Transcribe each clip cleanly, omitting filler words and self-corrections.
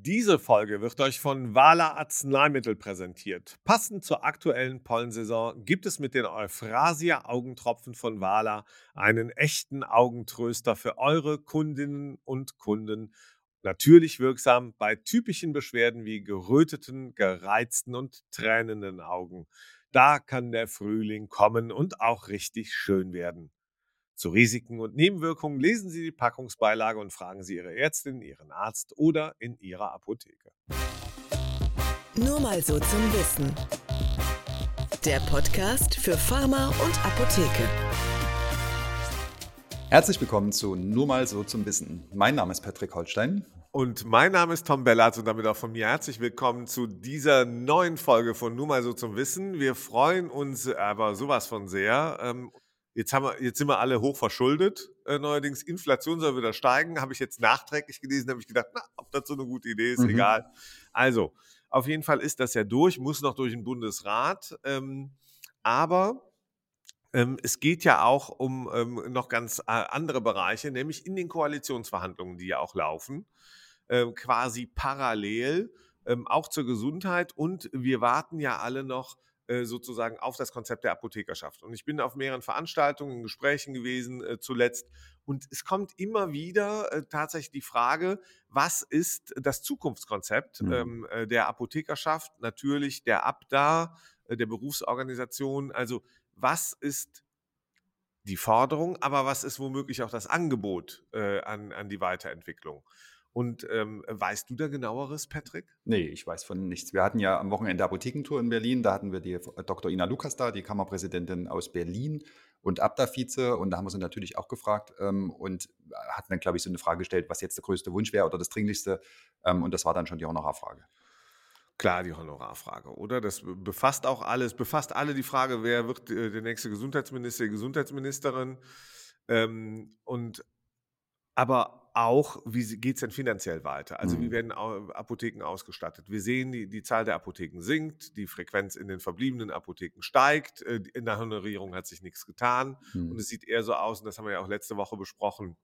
Diese Folge wird euch von Wala Arzneimittel präsentiert. Passend zur aktuellen Pollensaison gibt es mit den Euphrasia-Augentropfen von Wala einen echten Augentröster für eure Kundinnen und Kunden. Natürlich wirksam bei typischen Beschwerden wie geröteten, gereizten und tränenden Augen. Da kann der Frühling kommen und auch richtig schön werden. Zu Risiken und Nebenwirkungen lesen Sie die Packungsbeilage und fragen Sie Ihre Ärztin, Ihren Arzt oder in Ihrer Apotheke. Nur mal so zum Wissen. Der Podcast für Pharma und Apotheke. Herzlich willkommen zu Nur mal so zum Wissen. Mein Name ist Patrick Holstein. Und mein Name ist Tom Bellatz und damit auch von mir herzlich willkommen zu dieser neuen Folge von Nur mal so zum Wissen. Wir freuen uns aber sowas von sehr. Jetzt sind wir alle hoch verschuldet. Neuerdings Inflation soll wieder steigen. Habe ich jetzt nachträglich gelesen, habe ich gedacht, ob das so eine gute Idee ist, egal. Also, auf jeden Fall ist das ja durch, muss noch durch den Bundesrat. Aber es geht ja auch um noch ganz andere Bereiche, nämlich in den Koalitionsverhandlungen, die ja auch laufen, quasi parallel, auch zur Gesundheit. Und wir warten ja alle noch sozusagen auf das Konzept der Apothekerschaft. Und ich bin auf mehreren Veranstaltungen, in Gesprächen gewesen zuletzt. Und es kommt immer wieder tatsächlich die Frage, was ist das Zukunftskonzept der Apothekerschaft, natürlich der ABDA, der Berufsorganisation. Also was ist die Forderung, aber was ist womöglich auch das Angebot an die Weiterentwicklung? Und weißt du da genaueres, Patrick? Nee, ich weiß von nichts. Wir hatten ja am Wochenende Apothekentour in Berlin. Da hatten wir die Dr. Ina Lukas da, die Kammerpräsidentin aus Berlin und ABDA-Vize. Und da haben wir sie natürlich auch gefragt und hatten dann, glaube ich, so eine Frage gestellt, was jetzt der größte Wunsch wäre oder das Dringlichste. Und das war dann schon die Honorarfrage. Klar, die Honorarfrage, oder? Das befasst auch alles, befasst alle die Frage, wer wird der nächste Gesundheitsminister, die Gesundheitsministerin. Aber auch, wie geht es denn finanziell weiter? Also wie werden Apotheken ausgestattet? Wir sehen, die Zahl der Apotheken sinkt, die Frequenz in den verbliebenen Apotheken steigt, in der Honorierung hat sich nichts getan und es sieht eher so aus, und das haben wir ja auch letzte Woche besprochen,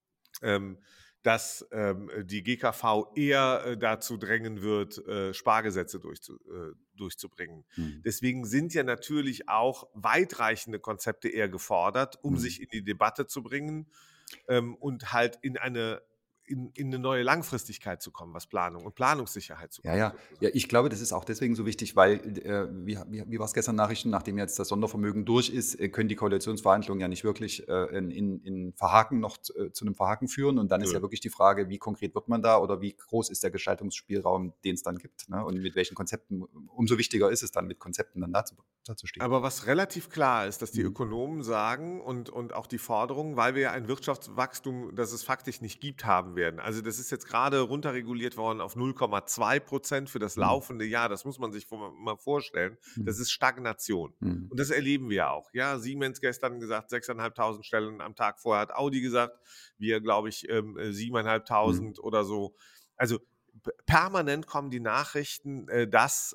dass die GKV eher dazu drängen wird, Spargesetze durchzubringen. Deswegen sind ja natürlich auch weitreichende Konzepte eher gefordert, um sich in die Debatte zu bringen und halt in eine neue Langfristigkeit zu kommen, was Planung und Planungssicherheit zu kommen. Ja, ich glaube, das ist auch deswegen so wichtig, weil, wie war es gestern Nachrichten, nachdem jetzt das Sondervermögen durch ist, können die Koalitionsverhandlungen ja nicht wirklich in Verhaken noch zu einem Verhaken führen. Und dann ist ja wirklich die Frage, wie konkret wird man da oder wie groß ist der Gestaltungsspielraum, den es dann gibt, ne? Und mit welchen Konzepten, umso wichtiger ist es dann, mit Konzepten dann dazu stehen. Aber was relativ klar ist, dass die Ökonomen sagen und auch die Forderungen, weil wir ja ein Wirtschaftswachstum, das es faktisch nicht gibt, haben werden. Also das ist jetzt gerade runterreguliert worden auf 0,2% für das laufende Jahr. Das muss man sich mal vorstellen. Das ist Stagnation. Und das erleben wir auch. Ja, Siemens gestern gesagt, 6.500 Stellen am Tag. Vorher hat Audi gesagt, wir, glaube ich, 7.500 oder so. Also permanent kommen die Nachrichten, dass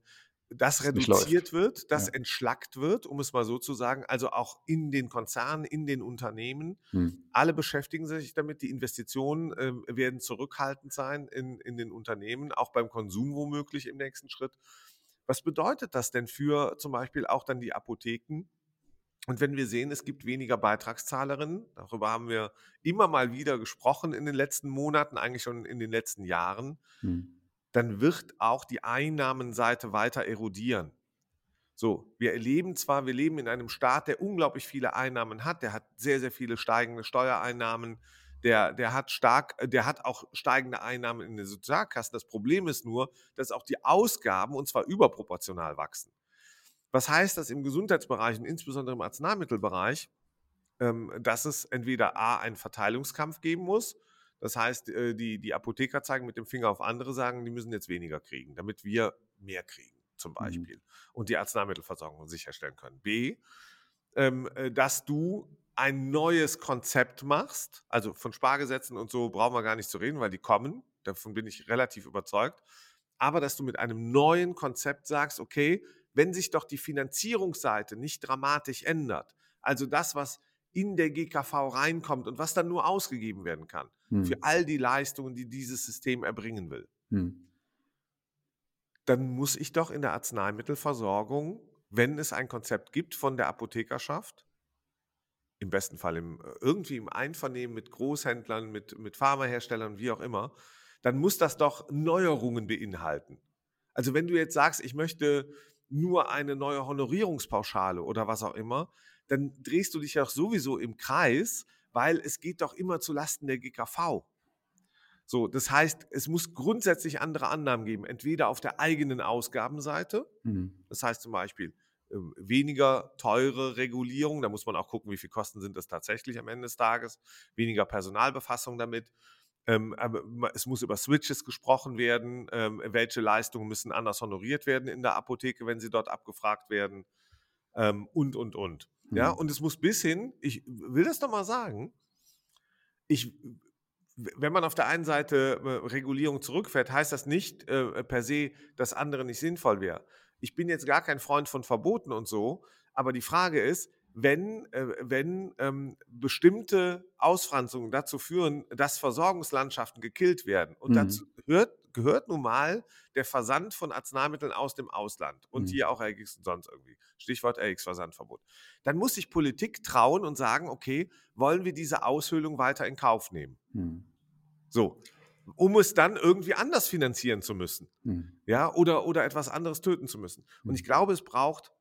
das reduziert wird, das entschlackt wird, um es mal so zu sagen, also auch in den Konzernen, in den Unternehmen. Alle beschäftigen sich damit, die Investitionen werden zurückhaltend sein in den Unternehmen, auch beim Konsum womöglich im nächsten Schritt. Was bedeutet das denn für zum Beispiel auch dann die Apotheken? Und wenn wir sehen, es gibt weniger Beitragszahlerinnen, darüber haben wir immer mal wieder gesprochen in den letzten Monaten, eigentlich schon in den letzten Jahren, dann wird auch die Einnahmenseite weiter erodieren. So, wir leben in einem Staat, der unglaublich viele Einnahmen hat, der hat sehr, sehr viele steigende Steuereinnahmen, der hat auch steigende Einnahmen in den Sozialkassen. Das Problem ist nur, dass auch die Ausgaben, und zwar überproportional, wachsen. Was heißt das im Gesundheitsbereich und insbesondere im Arzneimittelbereich? Dass es entweder einen Verteilungskampf geben muss. Das heißt, die Apotheker zeigen mit dem Finger auf andere, sagen, die müssen jetzt weniger kriegen, damit wir mehr kriegen zum Beispiel und die Arzneimittelversorgung sicherstellen können. B, dass du ein neues Konzept machst, also von Spargesetzen und so brauchen wir gar nicht zu reden, weil die kommen, davon bin ich relativ überzeugt, aber dass du mit einem neuen Konzept sagst, okay, wenn sich doch die Finanzierungsseite nicht dramatisch ändert, also das, was in der GKV reinkommt und was dann nur ausgegeben werden kann, für all die Leistungen, die dieses System erbringen will, dann muss ich doch in der Arzneimittelversorgung, wenn es ein Konzept gibt von der Apothekerschaft, im besten Fall irgendwie im Einvernehmen mit Großhändlern, mit Pharmaherstellern, wie auch immer, dann muss das doch Neuerungen beinhalten. Also wenn du jetzt sagst, ich möchte nur eine neue Honorierungspauschale oder was auch immer, dann drehst du dich ja sowieso im Kreis, weil es geht doch immer zulasten der GKV. So, das heißt, es muss grundsätzlich andere Annahmen geben, entweder auf der eigenen Ausgabenseite, das heißt zum Beispiel weniger teure Regulierung, da muss man auch gucken, wie viel Kosten sind das tatsächlich am Ende des Tages, weniger Personalbefassung damit. Aber es muss über Switches gesprochen werden, welche Leistungen müssen anders honoriert werden in der Apotheke, wenn sie dort abgefragt werden und. Ja, und es muss bis hin, ich will das doch mal sagen, wenn man auf der einen Seite Regulierung zurückfährt, heißt das nicht per se, dass andere nicht sinnvoll wäre. Ich bin jetzt gar kein Freund von Verboten und so, aber die Frage ist, wenn bestimmte Ausfranzungen dazu führen, dass Versorgungslandschaften gekillt werden und dazu gehört nun mal der Versand von Arzneimitteln aus dem Ausland und hier auch RX und sonst irgendwie, Stichwort RX-Versandverbot, dann muss sich Politik trauen und sagen, okay, wollen wir diese Aushöhlung weiter in Kauf nehmen? So, um es dann irgendwie anders finanzieren zu müssen, ja, oder etwas anderes töten zu müssen. Und ich glaube, es braucht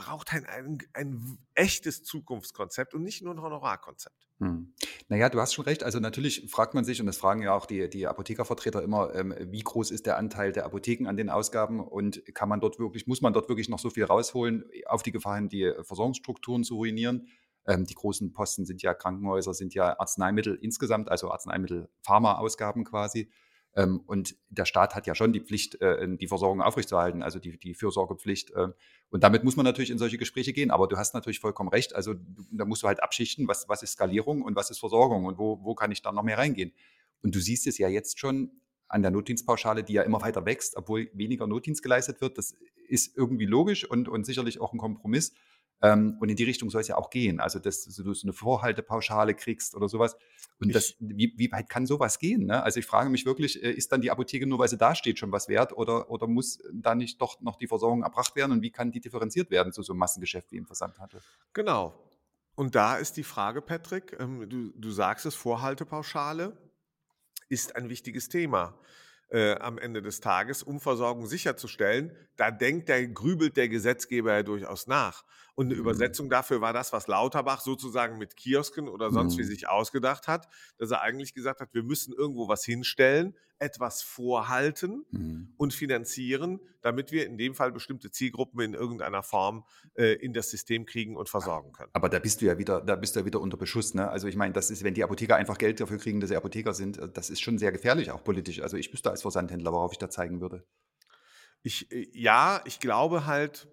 ein echtes Zukunftskonzept und nicht nur ein Honorarkonzept. Naja, du hast schon recht. Also natürlich fragt man sich, und das fragen ja auch die Apothekervertreter immer, wie groß ist der Anteil der Apotheken an den Ausgaben und muss man dort wirklich noch so viel rausholen, auf die Gefahr hin, die Versorgungsstrukturen zu ruinieren. Die großen Posten sind ja Krankenhäuser, sind ja Arzneimittel insgesamt, also Arzneimittel-Pharma-Ausgaben quasi. Und der Staat hat ja schon die Pflicht, die Versorgung aufrechtzuerhalten, also die Fürsorgepflicht. Und damit muss man natürlich in solche Gespräche gehen. Aber du hast natürlich vollkommen recht. Also da musst du halt abschichten, was ist Skalierung und was ist Versorgung und wo kann ich da noch mehr reingehen. Und du siehst es ja jetzt schon an der Notdienstpauschale, die ja immer weiter wächst, obwohl weniger Notdienst geleistet wird. Das ist irgendwie logisch und sicherlich auch ein Kompromiss. Und in die Richtung soll es ja auch gehen. Also, dass du so eine Vorhaltepauschale kriegst oder sowas. Und wie weit kann sowas gehen? Ne? Also ich frage mich wirklich, ist dann die Apotheke nur, weil sie da steht, schon was wert oder muss da nicht doch noch die Versorgung erbracht werden und wie kann die differenziert werden zu so einem Massengeschäft wie im Versandhandel? Genau. Und da ist die Frage, Patrick, du sagst es, Vorhaltepauschale ist ein wichtiges Thema am Ende des Tages, um Versorgung sicherzustellen. Da grübelt der Gesetzgeber ja durchaus nach. Und eine Übersetzung dafür war das, was Lauterbach sozusagen mit Kiosken oder sonst wie sich ausgedacht hat, dass er eigentlich gesagt hat, wir müssen irgendwo was hinstellen, etwas vorhalten und finanzieren, damit wir in dem Fall bestimmte Zielgruppen in irgendeiner Form in das System kriegen und versorgen können. Aber da bist du ja wieder unter Beschuss. Ne? Also ich meine, das ist, wenn die Apotheker einfach Geld dafür kriegen, dass sie Apotheker sind, das ist schon sehr gefährlich, auch politisch. Also ich wüsste als Versandhändler, worauf ich da zeigen würde. Ich glaube halt,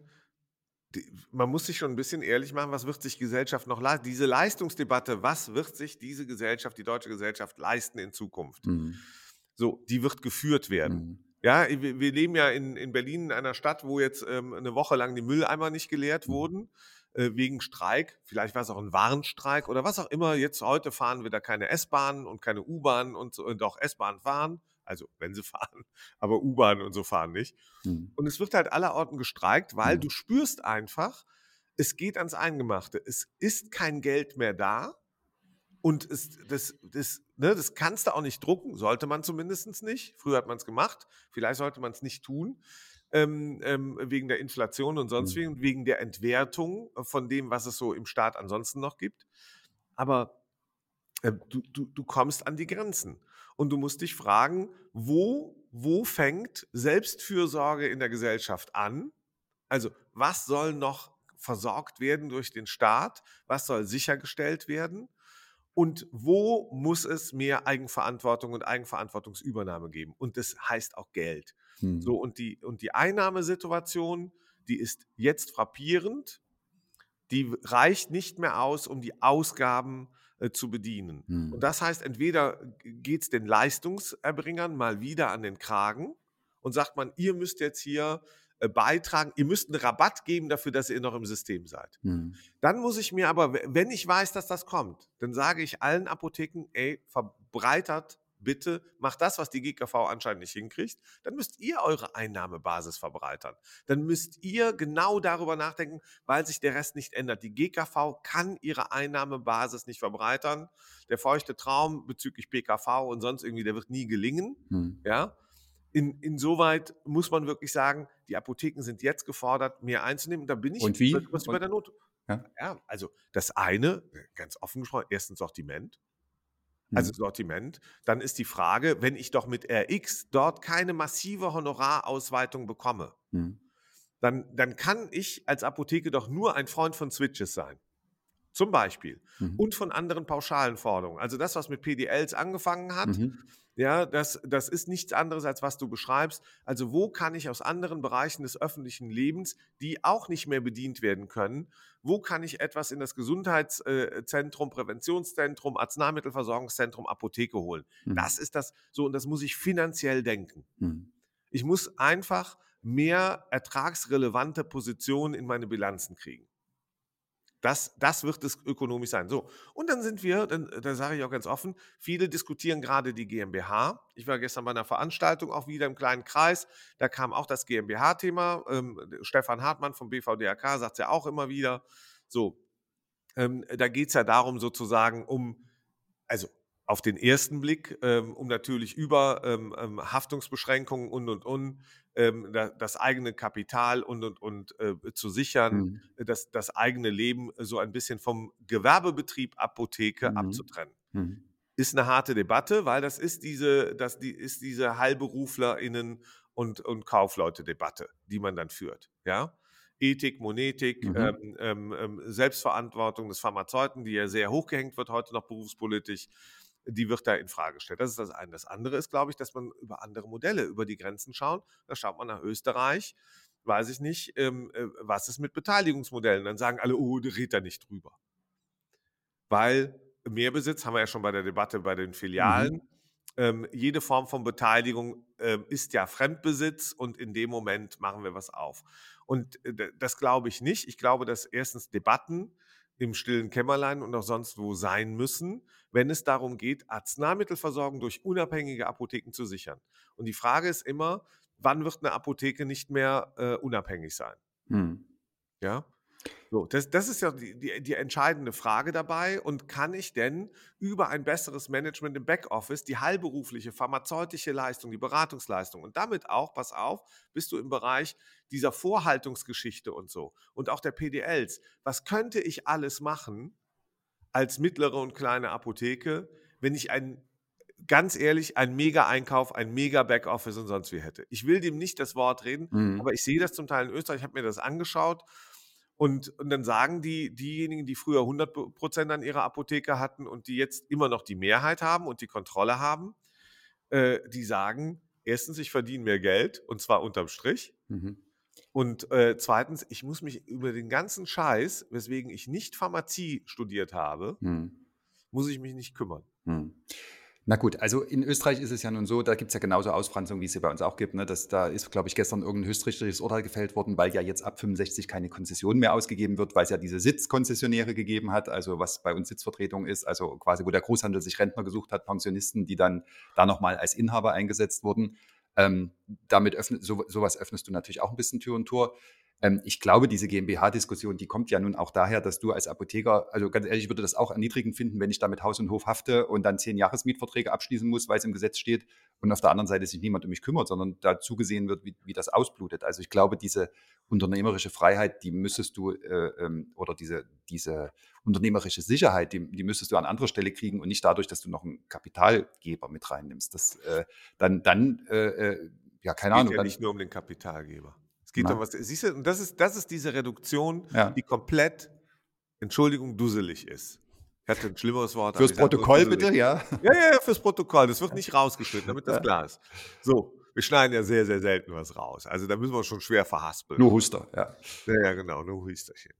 man muss sich schon ein bisschen ehrlich machen, was wird sich Gesellschaft noch leisten? Diese Leistungsdebatte, was wird sich diese Gesellschaft, die deutsche Gesellschaft leisten in Zukunft? So, die wird geführt werden. Ja, wir leben ja in Berlin, in einer Stadt, wo jetzt eine Woche lang die Mülleimer nicht geleert wurden, wegen Streik. Vielleicht war es auch ein Warnstreik oder was auch immer. Jetzt heute fahren wir da keine S-Bahnen und keine U-Bahnen und auch S-Bahn fahren. Also wenn sie fahren, aber U-Bahn und so fahren nicht. Und es wird halt allerorten gestreikt, weil du spürst einfach, es geht ans Eingemachte. Es ist kein Geld mehr da und das kannst du auch nicht drucken, sollte man zumindest nicht. Früher hat man es gemacht, vielleicht sollte man es nicht tun, wegen der Inflation und sonst wegen der Entwertung von dem, was es so im Staat ansonsten noch gibt. Aber du kommst an die Grenzen. Und du musst dich fragen, wo fängt Selbstfürsorge in der Gesellschaft an? Also was soll noch versorgt werden durch den Staat? Was soll sichergestellt werden? Und wo muss es mehr Eigenverantwortung und Eigenverantwortungsübernahme geben? Und das heißt auch Geld. So, und die Einnahmesituation, die ist jetzt frappierend. Die reicht nicht mehr aus, um die Ausgaben zu bedienen. Und das heißt, entweder geht es den Leistungserbringern mal wieder an den Kragen und sagt man, ihr müsst jetzt hier beitragen, ihr müsst einen Rabatt geben dafür, dass ihr noch im System seid. Mhm. Dann muss ich mir aber, wenn ich weiß, dass das kommt, dann sage ich allen Apotheken, ey, verbreitert bitte, macht das, was die GKV anscheinend nicht hinkriegt, dann müsst ihr eure Einnahmebasis verbreitern. Dann müsst ihr genau darüber nachdenken, weil sich der Rest nicht ändert. Die GKV kann ihre Einnahmebasis nicht verbreitern. Der feuchte Traum bezüglich PKV und sonst irgendwie, der wird nie gelingen. Mhm. Ja? Insoweit muss man wirklich sagen, die Apotheken sind jetzt gefordert, mehr einzunehmen. Und da bin ich Und wie? was über der Not. Ja. Ja, also das eine, ganz offen gesprochen, erstens Sortiment. Also Mhm. Sortiment. Dann ist die Frage, wenn ich doch mit RX dort keine massive Honorarausweitung bekomme, Mhm. dann kann ich als Apotheke doch nur ein Freund von Switches sein. Zum Beispiel. Mhm. Und von anderen pauschalen Forderungen. Also das, was mit PDLs angefangen hat, Mhm. ja, das ist nichts anderes, als was du beschreibst. Also wo kann ich aus anderen Bereichen des öffentlichen Lebens, die auch nicht mehr bedient werden können, wo kann ich etwas in das Gesundheitszentrum, Präventionszentrum, Arzneimittelversorgungszentrum, Apotheke holen? Mhm. Das ist das so, und das muss ich finanziell denken. Mhm. Ich muss einfach mehr ertragsrelevante Positionen in meine Bilanzen kriegen. Das wird es ökonomisch sein. So, und dann sind wir, da sage ich auch ganz offen, viele diskutieren gerade die GmbH. Ich war gestern bei einer Veranstaltung auch wieder im kleinen Kreis, da kam auch das GmbH-Thema. Stefan Hartmann vom BVDAK sagt es ja auch immer wieder. So, da geht es ja darum sozusagen also auf den ersten Blick, um natürlich über Haftungsbeschränkungen und das eigene Kapital und zu sichern, Mhm. das eigene Leben so ein bisschen vom Gewerbebetrieb Apotheke Mhm. abzutrennen. Mhm. Ist eine harte Debatte, weil das ist diese HeilberuflerInnen und Kaufleute-Debatte, die man dann führt. Ja? Ethik, Monetik, Mhm. Selbstverantwortung des Pharmazeuten, die ja sehr hochgehängt wird heute noch berufspolitisch, die wird da in Frage gestellt. Das ist das eine. Das andere ist, glaube ich, dass man über andere Modelle, über die Grenzen schaut. Da schaut man nach Österreich, weiß ich nicht, was ist mit Beteiligungsmodellen. Dann sagen alle, oh, red da nicht drüber. Weil Mehrbesitz, haben wir ja schon bei der Debatte bei den Filialen, Mhm. jede Form von Beteiligung ist ja Fremdbesitz und in dem Moment machen wir was auf. Und das glaube ich nicht. Ich glaube, dass erstens Debatten im stillen Kämmerlein und auch sonst wo sein müssen, wenn es darum geht, Arzneimittelversorgung durch unabhängige Apotheken zu sichern. Und die Frage ist immer, wann wird eine Apotheke nicht mehr unabhängig sein? Mhm. Ja? So, das ist ja die entscheidende Frage dabei. Und kann ich denn über ein besseres Management im Backoffice die heilberufliche, pharmazeutische Leistung, die Beratungsleistung und damit auch, pass auf, bist du im Bereich dieser Vorhaltungsgeschichte und so und auch der PDLs. Was könnte ich alles machen als mittlere und kleine Apotheke, wenn ich ganz ehrlich, ein Mega-Einkauf, ein Mega-Backoffice und sonst wie hätte? Ich will dem nicht das Wort reden, Mhm. aber ich sehe das zum Teil in Österreich, ich habe mir das angeschaut. Und dann sagen diejenigen, die früher 100% an ihrer Apotheke hatten und die jetzt immer noch die Mehrheit haben und die Kontrolle haben, die sagen, erstens, ich verdiene mehr Geld und zwar unterm Strich. Mhm. Und zweitens, ich muss mich über den ganzen Scheiß, weswegen ich nicht Pharmazie studiert habe, Mhm. muss ich mich nicht kümmern. Mhm. Na gut, also in Österreich ist es ja nun so, da gibt es ja genauso Ausfranzungen, wie es sie bei uns auch gibt. Ne? Da ist, glaube ich, gestern irgendein höchstrichterliches Urteil gefällt worden, weil ja jetzt ab 65 keine Konzession mehr ausgegeben wird, weil es ja diese Sitzkonzessionäre gegeben hat, also was bei uns Sitzvertretung ist, also quasi wo der Großhandel sich Rentner gesucht hat, Pensionisten, die dann da nochmal als Inhaber eingesetzt wurden. Damit sowas öffnest du natürlich auch ein bisschen Tür und Tor. Ich glaube, diese GmbH-Diskussion, die kommt ja nun auch daher, dass du als Apotheker, also ganz ehrlich, ich würde das auch erniedrigend finden, wenn ich da mit Haus und Hof hafte und dann 10 Jahresmietverträge abschließen muss, weil es im Gesetz steht und auf der anderen Seite sich niemand um mich kümmert, sondern da zugesehen wird, wie das ausblutet. Also ich glaube, diese unternehmerische Freiheit, die müsstest du, oder diese unternehmerische Sicherheit, die müsstest du an anderer Stelle kriegen und nicht dadurch, dass du noch einen Kapitalgeber mit reinnimmst. Ja, Es keine geht Ahnung, ja dann, nicht nur um den Kapitalgeber. Es geht um na, was, siehst du, und das ist diese Reduktion, ja. die komplett, Entschuldigung, dusselig ist. Ich hatte ein schlimmeres Wort, aber Fürs ich sage nur Protokoll dusselig. bitte, ja. Ja, ja, ja, fürs Protokoll. Das wird nicht rausgeschnitten, damit das Ja. klar ist. So, wir schneiden ja sehr, sehr selten was raus. Also da müssen wir uns schon schwer verhaspeln. Nur Huster, ja. Ja, ja, genau, nur Hüsterchen.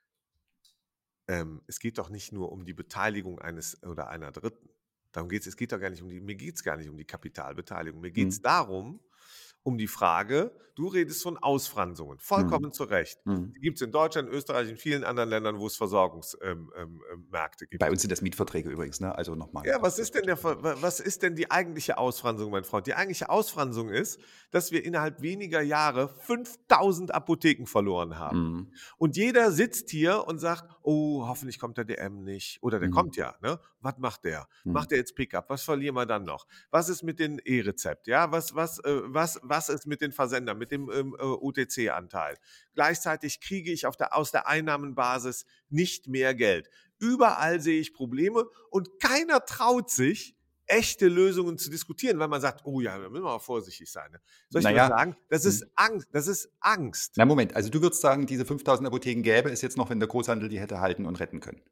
Es geht doch nicht nur um die Beteiligung eines oder einer Dritten. Darum geht's. Es geht doch gar nicht mir geht es gar nicht um die Kapitalbeteiligung. Mir geht Hm. es darum, um die Frage, du redest von Ausfransungen, vollkommen zu Recht. Die gibt es in Deutschland, Österreich, in vielen anderen Ländern, wo es Versorgungsmärkte gibt. Bei uns sind das Mietverträge übrigens, ne? Also nochmal. Ja, was ist denn die eigentliche Ausfransung, mein Freund? Die eigentliche Ausfransung ist, dass wir innerhalb weniger Jahre 5000 Apotheken verloren haben. Und jeder sitzt hier und sagt, oh, hoffentlich kommt der DM nicht. Oder der kommt ja, ne? Was macht der? Macht der jetzt Pickup? Was verlieren wir dann noch? Was ist mit den E-Rezept? Ja, was ist mit den Versendern, mit dem OTC-Anteil? Gleichzeitig kriege ich aus der Einnahmenbasis nicht mehr Geld. Überall sehe ich Probleme und keiner traut sich, echte Lösungen zu diskutieren, weil man sagt, oh ja, da müssen wir mal vorsichtig sein. Ne? Soll ich dir was sagen? Das ist Angst. Das ist Angst. Na Moment, also du würdest sagen, diese 5000 Apotheken gäbe es jetzt noch, wenn der Großhandel die hätte halten und retten können.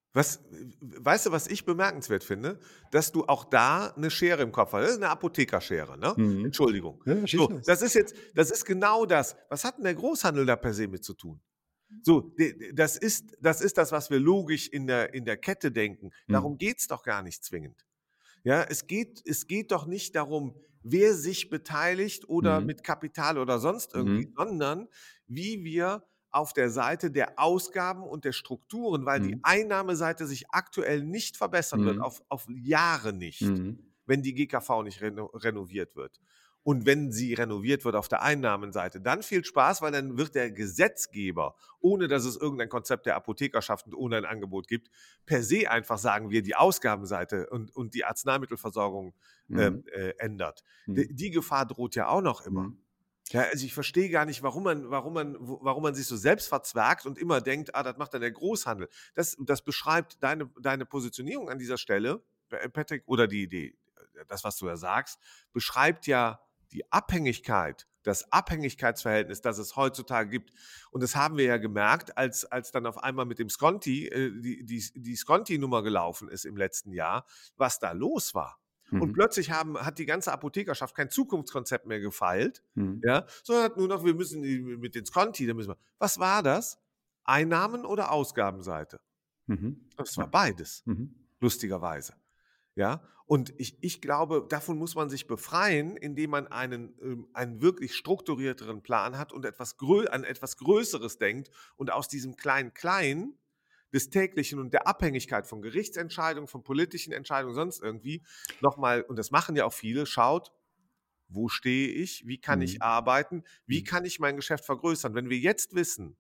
Weißt du, was ich bemerkenswert finde? Dass du auch da eine Schere im Kopf hast. Das ist eine Apothekerschere, ne? Entschuldigung. Ja, schieß So, los. das ist genau das. Was hat denn der Großhandel da per se mit zu tun? So, das ist das, was wir logisch in der Kette denken. Darum geht's doch gar nicht zwingend. Ja, es geht doch nicht darum, wer sich beteiligt oder mit Kapital oder sonst irgendwie, sondern wie wir auf der Seite der Ausgaben und der Strukturen, weil die Einnahmeseite sich aktuell nicht verbessern wird, auf Jahre nicht, wenn die GKV nicht renoviert wird. Und wenn sie renoviert wird auf der Einnahmenseite, dann viel Spaß, weil dann wird der Gesetzgeber, ohne dass es irgendein Konzept der Apothekerschaft und ohne ein Angebot gibt, per se einfach sagen wir, die Ausgabenseite und die Arzneimittelversorgung ändert. Die Gefahr droht ja auch noch immer. Ja, also ich verstehe gar nicht, warum man sich so selbst verzwergt und immer denkt, das macht dann der Großhandel. Das beschreibt deine Positionierung an dieser Stelle, Patrick, oder das, was du ja sagst, beschreibt ja die Abhängigkeit, das Abhängigkeitsverhältnis, das es heutzutage gibt. Und das haben wir ja gemerkt, als dann auf einmal mit dem Sconti die Sconti-Nummer gelaufen ist im letzten Jahr, was da los war. Und plötzlich hat die ganze Apothekerschaft kein Zukunftskonzept mehr gefeilt, ja, sondern hat nur noch, wir müssen mit den Sconti, was war das? Einnahmen- oder Ausgabenseite? Das war beides, lustigerweise. Ja, und ich glaube, davon muss man sich befreien, indem man einen wirklich strukturierteren Plan hat und an etwas Größeres denkt und aus diesem Klein-Klein des Täglichen und der Abhängigkeit von Gerichtsentscheidungen, von politischen Entscheidungen, sonst irgendwie nochmal, und das machen ja auch viele, schaut, wo stehe ich, wie kann ich arbeiten, wie kann ich mein Geschäft vergrößern. Wenn wir jetzt wissen,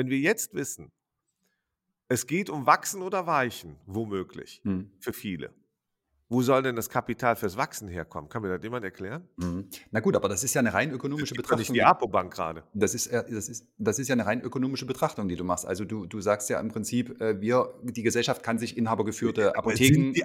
es geht um Wachsen oder Weichen, womöglich, für viele. Wo soll denn das Kapital fürs Wachsen herkommen? Kann mir das jemand erklären? Na gut, aber das ist ja eine rein ökonomische Das ist nicht Betrachtung. die Apobank gerade. Das ist ja eine rein ökonomische Betrachtung, die du machst. Also du sagst ja im Prinzip, die Gesellschaft kann sich inhabergeführte Apotheken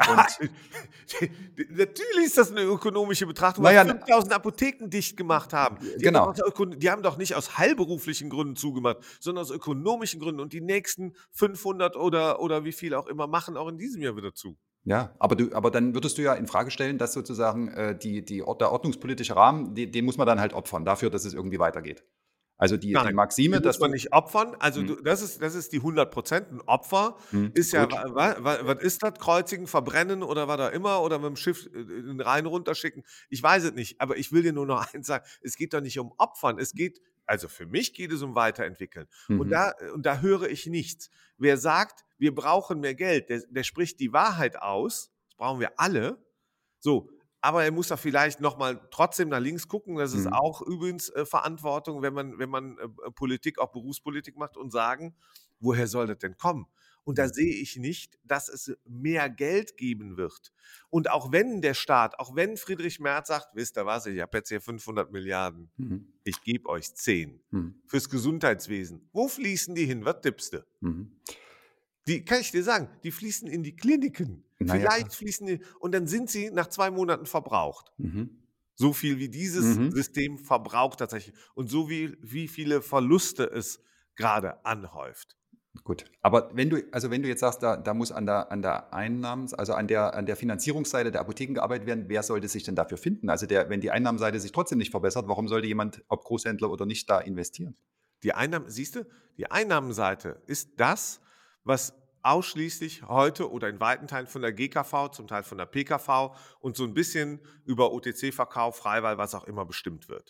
Natürlich ist das eine ökonomische Betrachtung, Naja, weil 5000 Apotheken dicht gemacht haben. Genau. Die haben doch nicht aus heilberuflichen Gründen zugemacht, sondern aus ökonomischen Gründen. Und die nächsten 500 oder wie viel auch immer machen auch in diesem Jahr wieder zu. Ja, aber dann würdest du ja in Frage stellen, dass sozusagen der ordnungspolitische Rahmen, den muss man dann halt opfern dafür, dass es irgendwie weitergeht. Also die Nein, Maxime, die dass muss man du nicht opfern. Also das ist die 100%. Ein Opfer ist ja, gut. was ist das? Kreuzigen, verbrennen oder was auch immer oder mit dem Schiff in den Rhein runterschicken. Ich weiß es nicht, aber ich will dir nur noch eins sagen, es geht doch nicht um Opfern, also für mich geht es um Weiterentwickeln. Und da höre ich nichts. Wer sagt, wir brauchen mehr Geld, der spricht die Wahrheit aus, das brauchen wir alle, so, aber er muss da vielleicht nochmal trotzdem nach links gucken, das ist auch übrigens Verantwortung, wenn man Politik, auch Berufspolitik macht und sagen, woher soll das denn kommen? Und da sehe ich nicht, dass es mehr Geld geben wird. Und auch wenn der Staat, auch wenn Friedrich Merz sagt, wisst ihr was, ich habe jetzt hier 500 Milliarden, ich gebe euch 10 fürs Gesundheitswesen. Wo fließen die hin? Was tippst du? Die, kann ich dir sagen, die fließen in die Kliniken. Naja, Vielleicht fließen die, und dann sind sie nach 2 Monaten verbraucht. So viel wie dieses System verbraucht tatsächlich. Und so wie viele Verluste es gerade anhäuft. Gut, aber wenn du jetzt sagst, da muss an der also an der Finanzierungsseite der Apotheken gearbeitet werden, wer sollte sich denn dafür finden? Also wenn die Einnahmenseite sich trotzdem nicht verbessert, warum sollte jemand, ob Großhändler oder nicht, da investieren? Die Einnahmenseite ist das, was ausschließlich heute oder in weiten Teilen von der GKV, zum Teil von der PKV und so ein bisschen über OTC-Verkauf, Freiwahl, was auch immer bestimmt wird.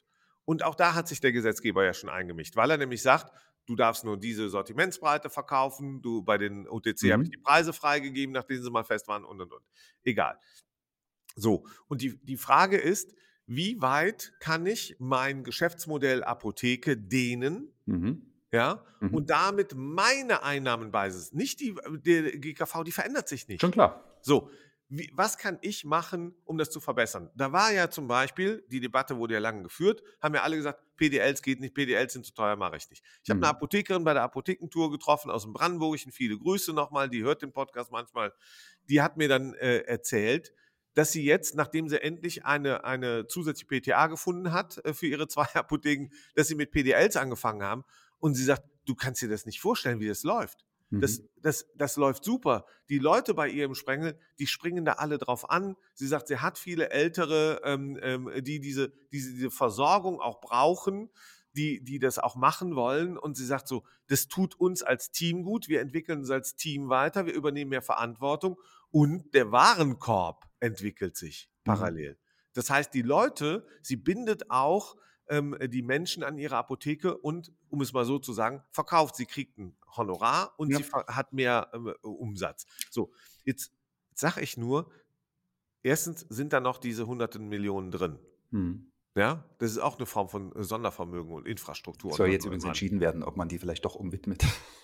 Und auch da hat sich der Gesetzgeber ja schon eingemischt, weil er nämlich sagt, du darfst nur diese Sortimentsbreite verkaufen, bei den OTC habe ich die Preise freigegeben, nachdem sie mal fest waren und. Egal. So, und die Frage ist, wie weit kann ich mein Geschäftsmodell Apotheke dehnen, ja, und damit meine Einnahmenbasis, nicht der GKV, die verändert sich nicht. Schon klar. So, was kann ich machen, um das zu verbessern? Da war ja zum Beispiel, die Debatte wurde ja lange geführt, haben ja alle gesagt, PDLs geht nicht, PDLs sind zu teuer, mache ich nicht. Ich habe eine Apothekerin bei der Apothekentour getroffen aus dem Brandenburgischen, viele Grüße nochmal, die hört den Podcast manchmal, die hat mir dann erzählt, dass sie jetzt, nachdem sie endlich eine zusätzliche PTA gefunden hat für ihre 2 Apotheken, dass sie mit PDLs angefangen haben. Und sie sagt, du kannst dir das nicht vorstellen, wie das läuft. Das läuft super. Die Leute bei ihr im Sprengel, die springen da alle drauf an. Sie sagt, sie hat viele Ältere, die diese Versorgung auch brauchen, die das auch machen wollen. Und sie sagt so, das tut uns als Team gut. Wir entwickeln uns als Team weiter. Wir übernehmen mehr Verantwortung. Und der Warenkorb entwickelt sich parallel. Das heißt, die Leute, sie bindet auch die Menschen an ihre Apotheke und, um es mal so zu sagen, verkauft. Sie kriegt ein Honorar und sie hat mehr Umsatz. So, jetzt sage ich nur, erstens sind da noch diese hunderten Millionen drin. Ja, das ist auch eine Form von Sondervermögen und Infrastruktur. Soll jetzt übrigens entschieden werden, ob man die vielleicht doch umwidmet.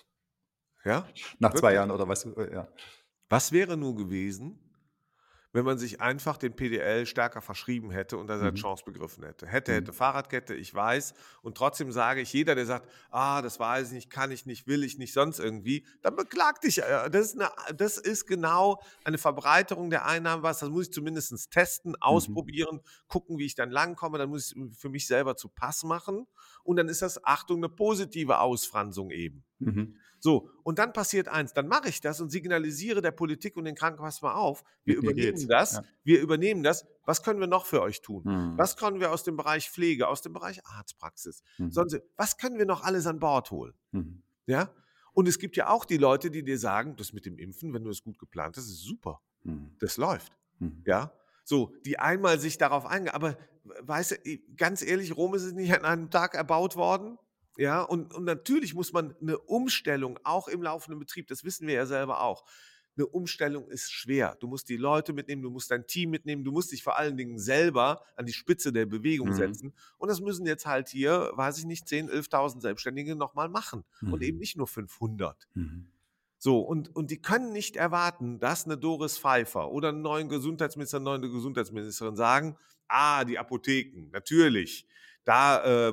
Ja? Nach 2 Jahren oder was? Ja. Was wäre nur gewesen, wenn man sich einfach den PDL stärker verschrieben hätte und das als Chance begriffen hätte. Hätte Fahrradkette, ich weiß. Und trotzdem sage ich, jeder, der sagt, das weiß ich nicht, kann ich nicht, will ich nicht, sonst irgendwie, dann beklag dich. Das ist genau eine Verbreiterung der Einnahmen. Das muss ich zumindest testen, ausprobieren, gucken, wie ich dann langkomme. Dann muss ich es für mich selber zu Pass machen. Und dann ist das, Achtung, eine positive Ausfransung eben. So, und dann passiert eins, dann mache ich das und signalisiere der Politik und den Krankenkassen mal auf, wir übernehmen das, was können wir noch für euch tun? Was können wir aus dem Bereich Pflege, aus dem Bereich Arztpraxis, was können wir noch alles an Bord holen? Ja? Und es gibt ja auch die Leute, die dir sagen, das mit dem Impfen, wenn du es gut geplant hast, ist super, das läuft. Ja? So, die einmal sich darauf eingehen, aber weißt du, ganz ehrlich, Rom ist nicht an einem Tag erbaut worden. Ja, und natürlich muss man eine Umstellung, auch im laufenden Betrieb, das wissen wir ja selber auch, eine Umstellung ist schwer. Du musst die Leute mitnehmen, du musst dein Team mitnehmen, du musst dich vor allen Dingen selber an die Spitze der Bewegung setzen. Und das müssen jetzt halt hier, weiß ich nicht, 10.000, 11.000 Selbstständige nochmal machen und eben nicht nur 500. So, und die können nicht erwarten, dass eine Doris Pfeiffer oder einen neuen Gesundheitsminister, eine neue Gesundheitsministerin sagen, die Apotheken, natürlich, da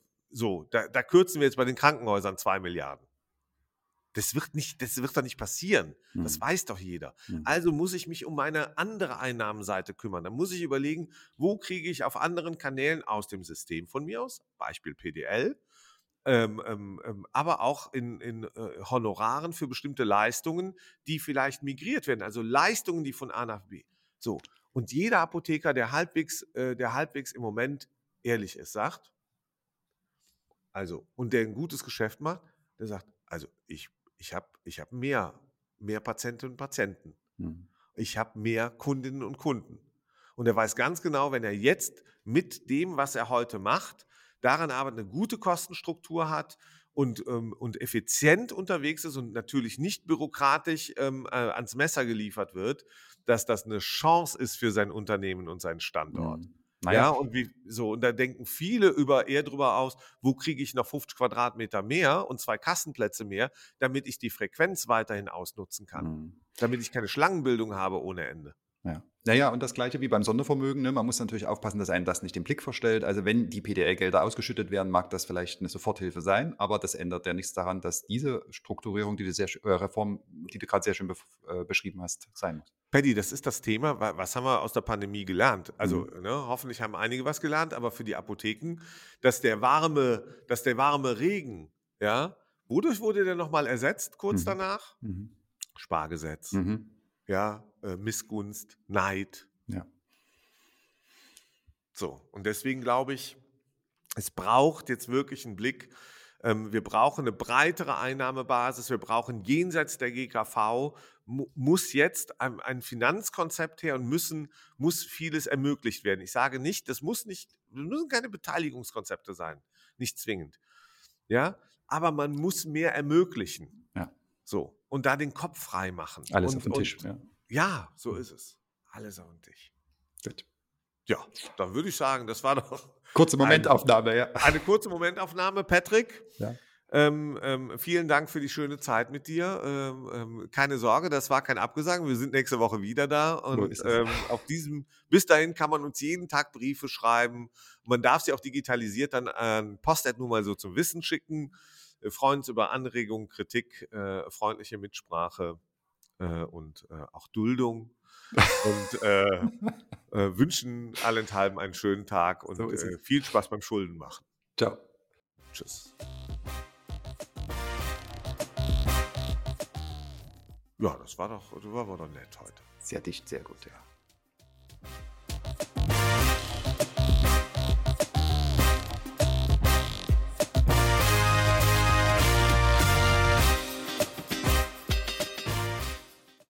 kürzen wir jetzt bei den Krankenhäusern 2 Milliarden. Das wird doch nicht passieren. Das weiß doch jeder. Also muss ich mich um meine andere Einnahmenseite kümmern. Dann muss ich überlegen, wo kriege ich auf anderen Kanälen aus dem System von mir aus, Beispiel PDL, aber auch in Honoraren für bestimmte Leistungen, die vielleicht migriert werden. Also Leistungen, die von A nach B. So. Und jeder Apotheker, der halbwegs im Moment ehrlich ist, sagt, also, und der ein gutes Geschäft macht, der sagt, also ich hab mehr Patientinnen und Patienten. Ich habe mehr Kundinnen und Kunden. Und er weiß ganz genau, wenn er jetzt mit dem, was er heute macht, daran arbeitet, eine gute Kostenstruktur hat und effizient unterwegs ist und natürlich nicht bürokratisch ans Messer geliefert wird, dass das eine Chance ist für sein Unternehmen und seinen Standort. Ja, und da denken viele eher drüber aus, wo kriege ich noch 50 Quadratmeter mehr und 2 Kassenplätze mehr, damit ich die Frequenz weiterhin ausnutzen kann. Damit ich keine Schlangenbildung habe ohne Ende. Naja, und das Gleiche wie beim Sondervermögen. Ne? Man muss natürlich aufpassen, dass einem das nicht den Blick verstellt. Also wenn die PDL-Gelder ausgeschüttet werden, mag das vielleicht eine Soforthilfe sein, aber das ändert ja nichts daran, dass diese Strukturierung, Reform, die du gerade sehr schön beschrieben hast, sein muss. Paddy, das ist das Thema. Was haben wir aus der Pandemie gelernt? Also hoffentlich haben einige was gelernt, aber für die Apotheken, dass der warme Regen, ja, wodurch wurde der nochmal ersetzt kurz danach? Spargesetz, ja, Missgunst, Neid. Ja. So, und deswegen glaube ich, es braucht jetzt wirklich einen Blick. Wir brauchen eine breitere Einnahmebasis. Wir brauchen jenseits der GKV, muss jetzt ein Finanzkonzept her und muss vieles ermöglicht werden. Ich sage nicht, das müssen keine Beteiligungskonzepte sein, nicht zwingend. Ja, aber man muss mehr ermöglichen. Ja. So, und da den Kopf frei machen. Alles auf den Tisch. Ja, so ist es. Alles auf den Tisch. Gut. Ja, dann würde ich sagen, das war doch kurze Momentaufnahme, ja. Eine kurze Momentaufnahme, Patrick. Ja. Vielen Dank für die schöne Zeit mit dir. Keine Sorge, das war kein Abgesang. Wir sind nächste Woche wieder da. Und bis dahin kann man uns jeden Tag Briefe schreiben. Man darf sie auch digitalisiert dann an Post@nur mal so zum Wissen schicken. Wir freuen uns über Anregungen, Kritik, freundliche Mitsprache und auch Duldung. Und wünschen allenthalben einen schönen Tag und viel Spaß beim Schuldenmachen. Ciao. Tschüss. Ja, das war doch nett heute. Sehr dicht, sehr gut, ja.